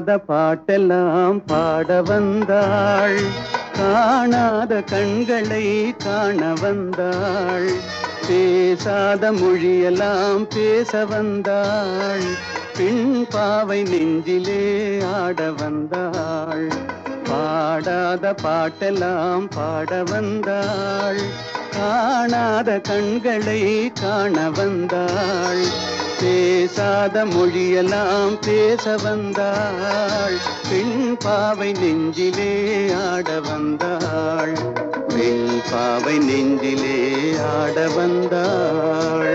பாடாத பாட்டெல்லாம் பாட வந்தாள், காணாத கண்களை காண வந்தாள், பேசாத மொழியெல்லாம் பேச வந்தாள், பெண் பாவை நெஞ்சிலே ஆட வந்தாள். பாடாத பாட்டெல்லாம் பாட வந்தாள், காணாத கண்களை காண வந்தாள், பேசாத மொழியெல்லாம் பேச வந்தாள், பெண் பாவை நெஞ்சிலே ஆட வந்தாள், பெண் பாவை நெஞ்சிலே ஆட வந்தாள்.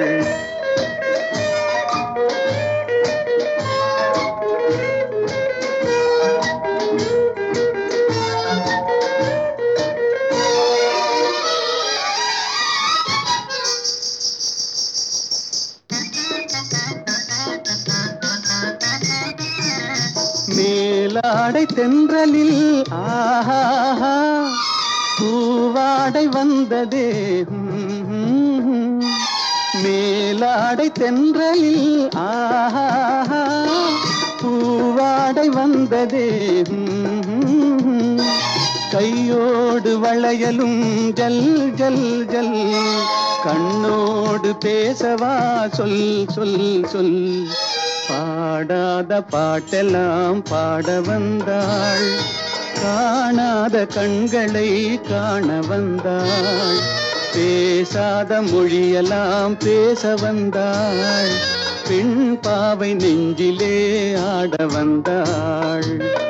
மேலாடை தென்றலில் ஆஹா பூவாடை வந்ததே, மேலாடை தென்றலில் ஆஹா பூவாடை வந்ததே, கையோடு வளையலும் ஜல் ஜல் ஜல், கண்ணோடு பேசவா சொல் சொல் சொல். பாடாத பாட்டெல்லாம் பாட வந்தாள், காணாத கண்களை காண வந்தாள், பேசாத மொழியெல்லாம் பேச வந்தாள், பெண் பாவை நெஞ்சிலே ஆட வந்தாள்.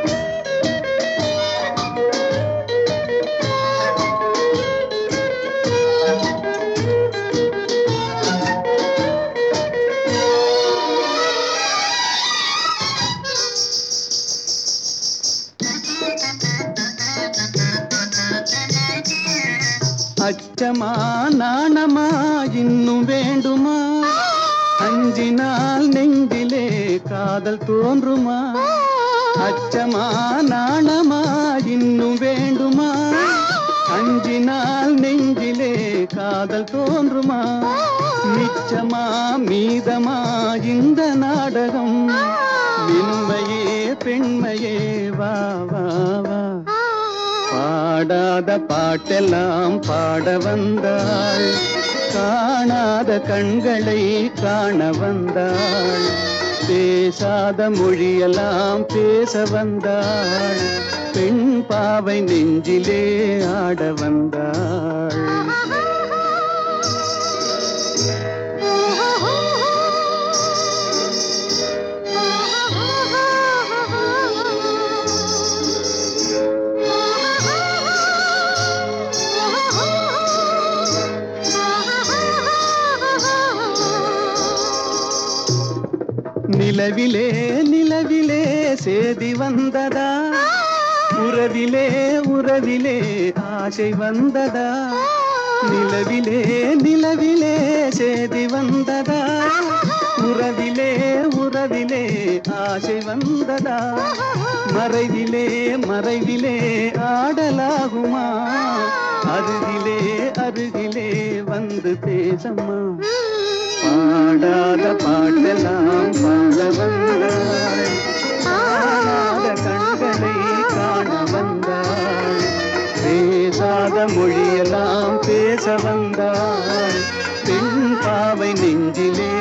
அச்சமா நாணமா இன்னும் வேண்டுமா, அஞ்சினால் நெஞ்சிலே காதல் தோன்றுமா, அச்சமா நாணமா இன்னும் வேண்டுமா, அஞ்சினால் நெஞ்சிலே காதல் தோன்றுமா, மிச்சமா மீதமா இந்த நாடகம், மென்மையே பெண்மையே வா வா வா. பாடாத பாட்டெல்லாம் பாட வந்தாள், காணாத கண்களை காண வந்தாள், பேசாத மொழியெல்லாம் பேச வந்தாள், பெண் பாவை நெஞ்சிலே ஆட வந்தாள். நிலவிலே நிலவிலே சேதி வந்ததா, உறவிலே உறவிலே ஆசை வந்ததா, நிலவிலே நிலவிலே சேதி வந்ததா, உறவிலே உறவிலே ஆசை வந்ததா, மறைவிலே மறைவிலே ஆடலாகுமா, அருகிலே அருகிலே வந்து பேசம்மா. பாடாத பாட்டெல்லாம் பாட வந்தாள், காணாத கண்களை காண வந்தாள், பேசாத மொழியெல்லாம் பேச வந்தாள், பெண் பாவை நெஞ்சிலே